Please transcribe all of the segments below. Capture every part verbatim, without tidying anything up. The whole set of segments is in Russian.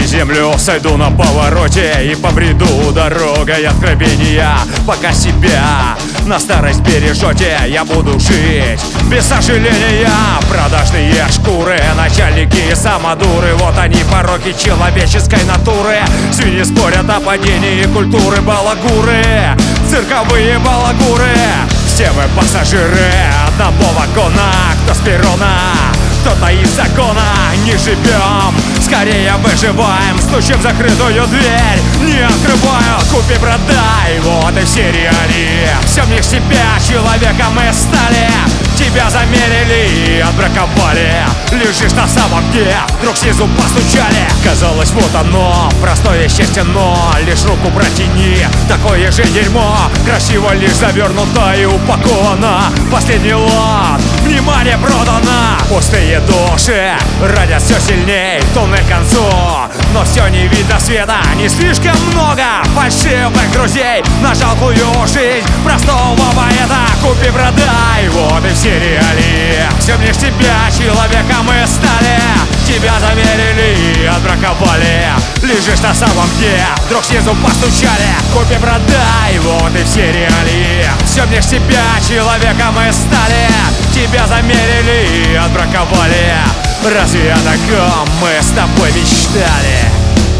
землю, сойду на повороте и побреду дорогой откровения. Пока себя на старость бережете, я буду жить без сожаления. Продажные шкуры, начальники самодуры, вот они пороки человеческой натуры. Свиньи спорят о падении культуры, балагуры, цирковые балагуры. Все мы пассажиры одного вагона, кто с перрона, кто-то из закона. Не живем, скорее выживаем, стучим в закрытую дверь, не открываю. Купи, продай, вот и все реалии. Все в них себя, человеком мы стали. Тебя замерили и отбраковали. Лежишь на самом дне, вдруг снизу постучали. Казалось, вот оно, простое счастье, но лишь руку протяни, такое же дерьмо. Красиво лишь завернуто и упаковано. Последний лот, внимание, продано. Пустые души радят все сильней, тонны к концу, но все не видно света. Не слишком много фальшивых друзей на жалкую жизнь простого поэта. Купи, продай, вот и все реалии. Все мне тебя, человеком мы стали. Тебя замерили и отбраковали. Лежишь на самом дне, вдруг снизу постучали. Купи, продай, вот и все реалии. Все мне тебя, человеком мы стали. Тебя замерили и отбраковали. Разве о таком мы с тобой мечтали?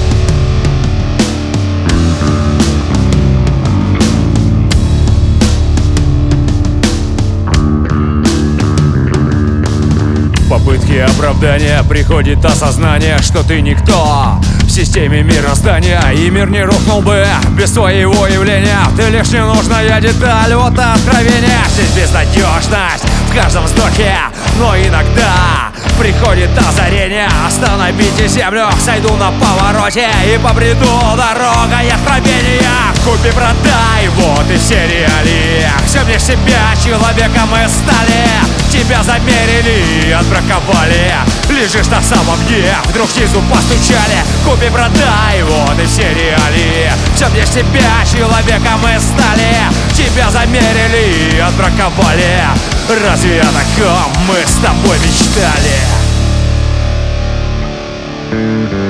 Попытки оправдания, приходит осознание, что ты никто в системе мироздания, и мир не рухнул бы без твоего явления. Ты лишь ненужная деталь, вот и откровение. Здесь безнадежность в каждом вздохе, но иногда приходит озарение. Остановите землю, сойду на повороте и побреду дорогой откровения. Купи, продай, вот и все реалии. Все мне себя, человеком мы стали. Тебя замерили и отбраковали. Лежишь на самом дне, вдруг снизу постучали. Купи, продай, вот и все реалии. Все мне себя, человеком мы стали. Тебя замерили и отбраковали. Разве о таком мы с тобой мечтали?